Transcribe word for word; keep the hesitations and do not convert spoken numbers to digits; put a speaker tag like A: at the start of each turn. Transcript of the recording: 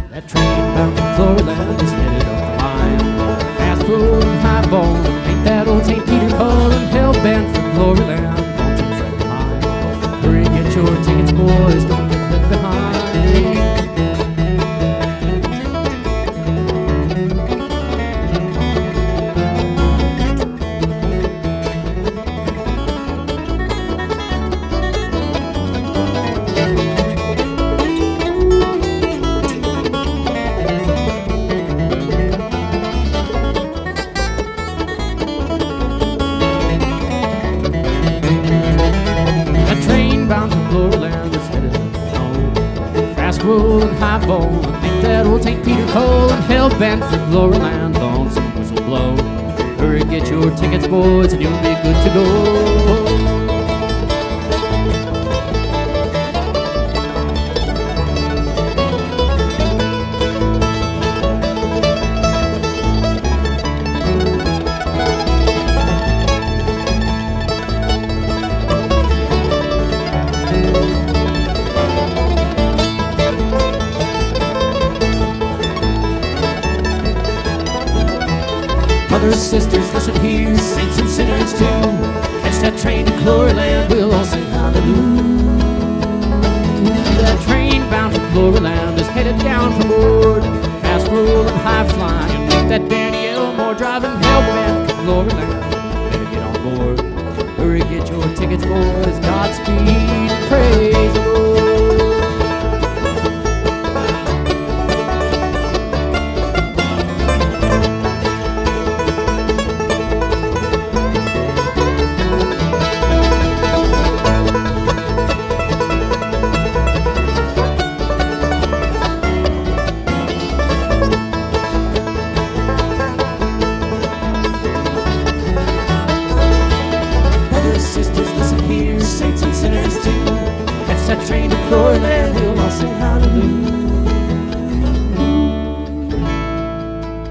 A: That train bound to Floorland is headed up the line. Fast food and highball, ain't that old Saint Peter calling? Hell-bent for glory land, don't you fret behind. Hurry, get your tickets, boys, don't get left behind. Bound to Gloryland is headed home. Fast rolling highball, ain't that old Saint Peter calling? Hell-bent for Gloryland, on some whistle blow. Hurry, get your tickets, boys, and you'll be good to go. Brothers, sisters, listen here, saints and sinners too. Catch that train to Gloryland, we'll all sing hallelujah. That train bound to Gloryland is headed down from board. Fast rolling, high flying, with that Danny Elmore driving hell-bent for Gloryland. Better get on board. Hurry, get your tickets, boys. Godspeed, praise the Lord. Sisters, listen here, saints and sinners too. Catch that train to Gloryland.